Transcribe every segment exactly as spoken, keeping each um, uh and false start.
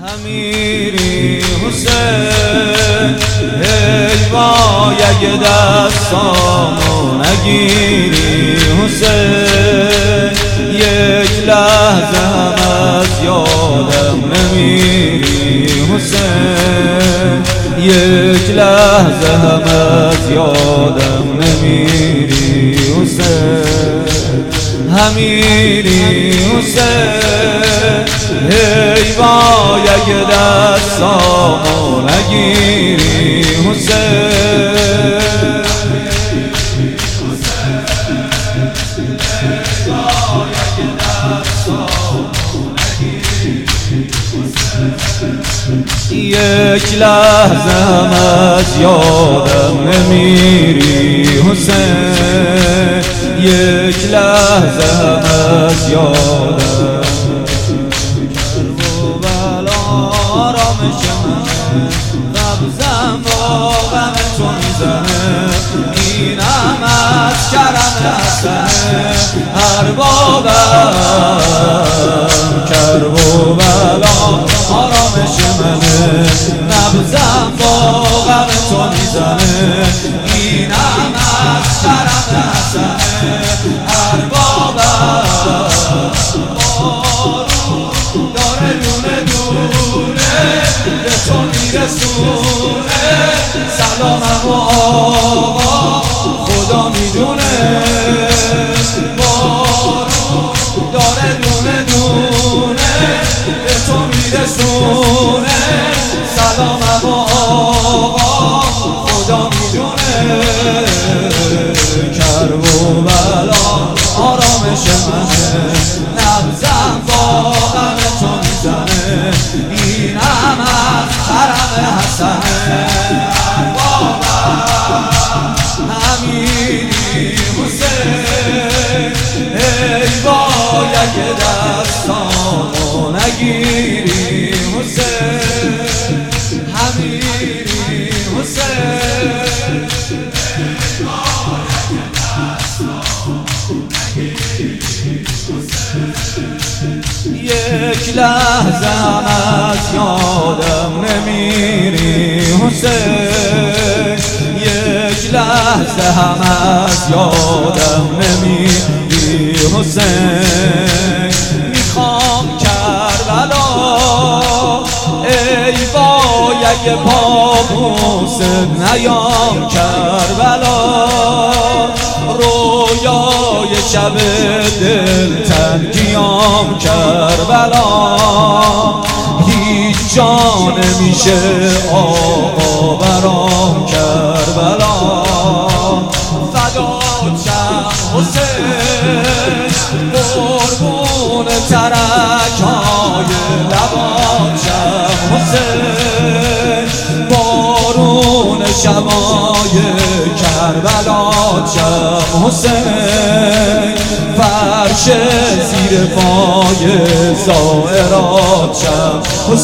همیری حسین ای وای اگه دستامو نگیری حسین یک لحظه هم از یادم نمیری حسین یک لحظه هم از یادم نمیری حسین همیری حسین ای وای اگه دستامو نگیری حسین یک لحظه هم از یادم نمیری حسین یک لحظه هم از یادم نبزم با غم تو میزنه اینم از کرم حسنه اربابم کرب و بلا آرامش منه نبزم با غم تو میزنه اینم از کرم حسنه اربابم بارون داره دونه دونه به تو میرسونه سلامم و آقا خدا میدونه بارون داره دونه دونه به تو میرسونه سلامم و آقا خدا میدونه کرب و بلا آرامش منه نبزم با غم تو میزنه اینم از حرم حسنه اربابم همیری حسین ای وای اگه دستامو نگیری حسین همیری حسین ای وای اگه دستامو نگیری یک لحظه هم از یادم نمیری حسین یک لحظه هم از یادم نمیری حسین میخوام کربلا ای وای اگه پابوست نیام کربلا رویای شب دلتنگیام کربلا هیچ جا نمیشه آقا برام کربلا فداچم حسین قربون ترک های لباچم حسین بارون شبای کربلاچم حسین فرش زیر پای زائراتشم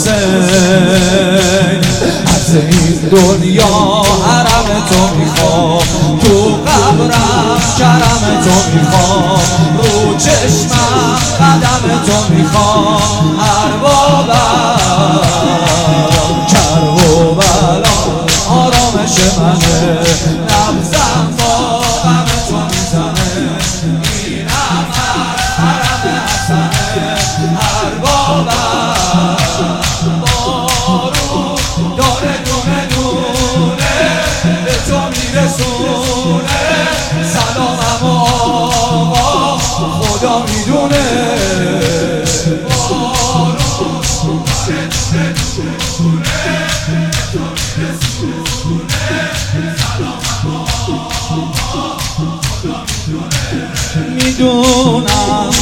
حسین از این دنیا حرم تو میخوام تو قبرم کرم تو میخوام رو چشمم قدم تو میخوام اربابم کرب و بلا آرامش منه نبزم با غم تو میزنه اینم از حرم حسنه اربابم بارون داره دونه دونه به تو میرسونه سلامم و آقا خدا میدونه بارون داره دونه دونه به تو میرسونه سلامم و آقا خدا میدونه میدونم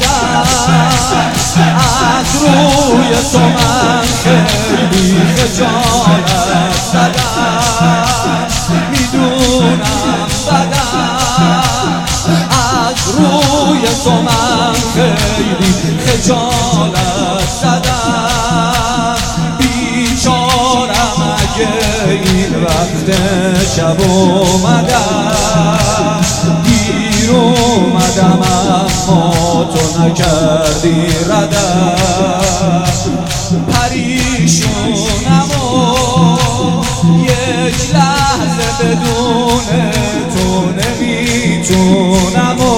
از روی تو من خیلی خجالت زدم میدونم بدم از روی تو من خیلی خجالت زدم بیچارم اگه این وقت شب اومدم دیر اومدم اما تو نکردی ردم پریشونم و یک لحظه بدون تو نمیتونم و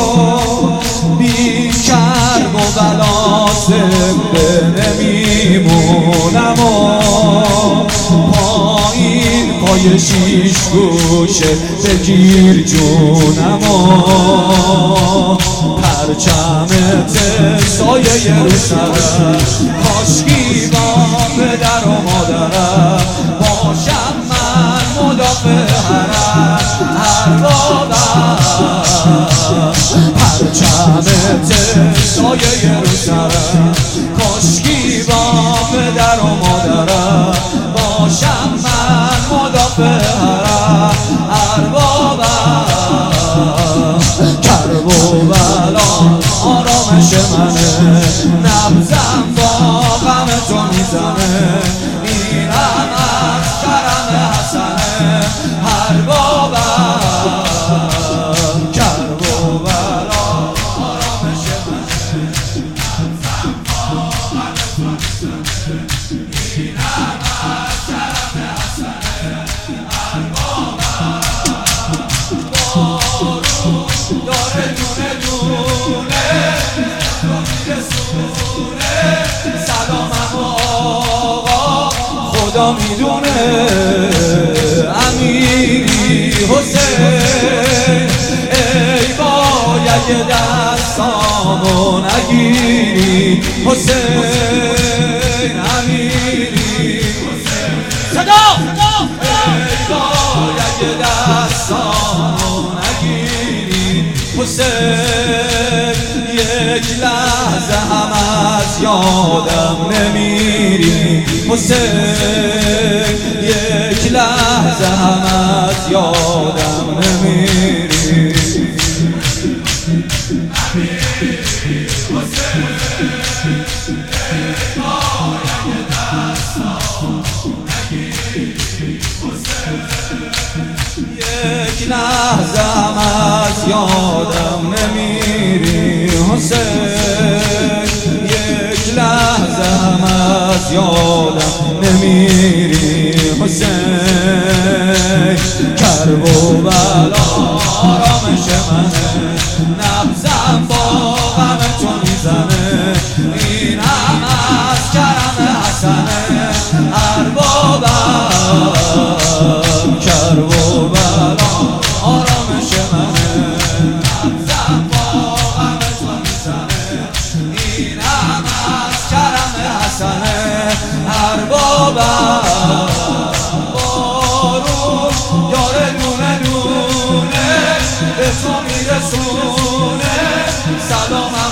بی کرب و بلا زنده نمیمونم و پایین پای شیش گوشه بگیر جونم و پرچمت سایه رو سرم کاشکی با پدر و مادرم باشم من مدافع حرم اربابم پرچمت سایه رو سرم کاشکی با پدر و مادرم باشم من مدافع حرم اربابم کرب و بلا آرامش منه نبزم با غم تو میزنه اینم از کرم حسنه اربابم کرب و بلا آرامش منه نبزم با غم تو میزنه اینم از کرم حسنه اربابم بارون داره دونه دونه تو میرسونه سلامم آقا خدا میدونه امیری حسین ای باید دستامو نگیری حسین امیری صدا ای باید دستامو نگیری حسین یک لحظه هم از یادم نمیری حسین یک لحظه هم از یادم نمیری یک لحظه هم از یادم نمیری حسین یک لحظه هم از یادم نمیری حسین کرب و بلا آرامش منه نبزم با غم تو میزنه این هم از کرم حسنه اربابم کرب و بلا آرامش منه نبزم با غم تو میزنه این هم از کرم حسنه اربابم بارون داره دونه دونه به تو میرسونه سلام